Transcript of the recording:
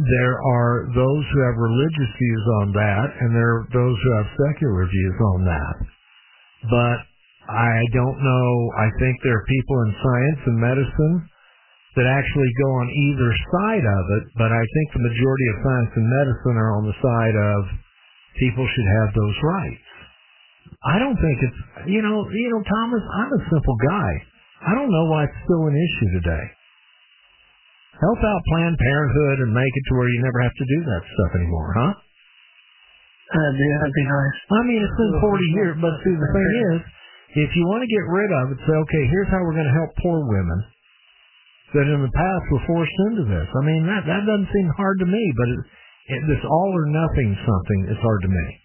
there are those who have religious views on that, and there are those who have secular views on that. But I don't know. I think there are people in science and medicine that actually go on either side of it, but I think the majority of science and medicine are on the side of people should have those rights. I don't think it's, Thomas, I'm a simple guy. I don't know why it's still an issue today. Help out Planned Parenthood and make it to where you never have to do that stuff anymore, huh? That'd be nice. I mean, it's been 40 years, but see, the thing is, if you want to get rid of it, say, okay, here's how we're going to help poor women that in the past were forced into this. I mean, that doesn't seem hard to me, but this all or nothing something is hard to me.